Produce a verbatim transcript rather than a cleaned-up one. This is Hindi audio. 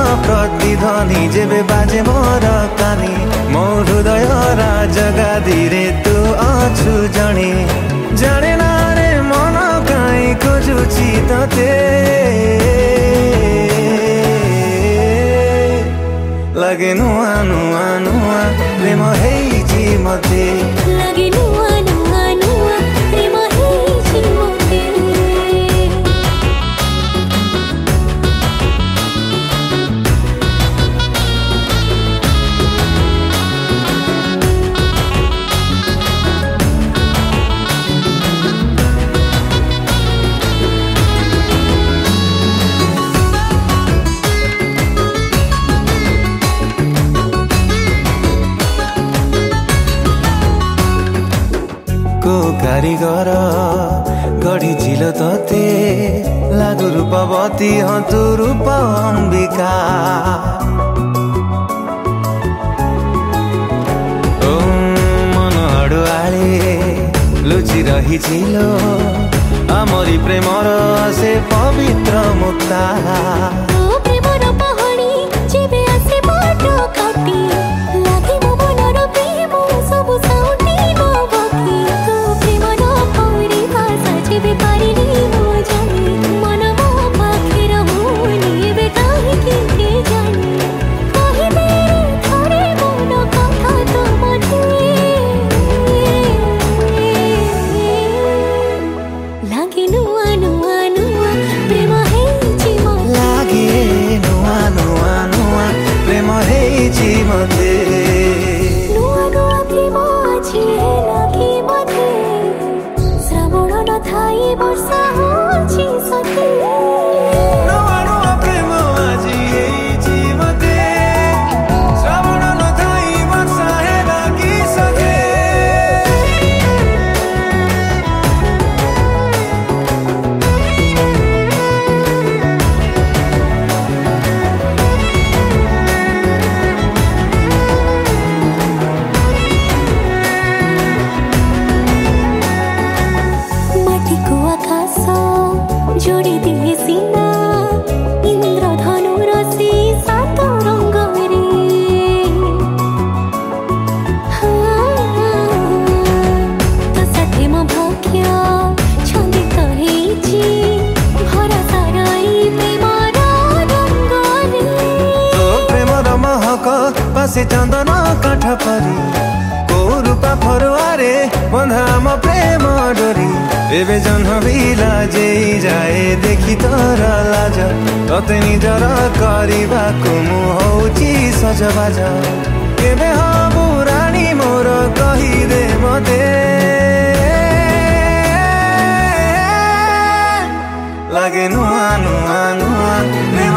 प्रतिध्वनि जेबे बाजे मोर कानी मो हृदय राजगादीरे तू अछु जणे जाने ना रे मन काई खोजुची तते लगे नुआ नुआ नुआ प्रेम हेइछि मते लगे नुआ नुआ नुआ प्रेम हेइछि मते कारीगर गढ़ी झिल तते लागु रूपवती हतु रूप अंबिका ओ मन अडुआले लुचि रही झिल आमरी प्रेमर से पवित्र मुक्ता से चंदन काठ परी को रूपा फरुआरे बंधा म प्रेम डोरी एबे जन्म भी लाजे जाए देखी तोर लाज तते निजर करिबा को मु होची सजबाज केबे हबु रानी मोर कहि दे मते लागे नुआ नुआ नुआ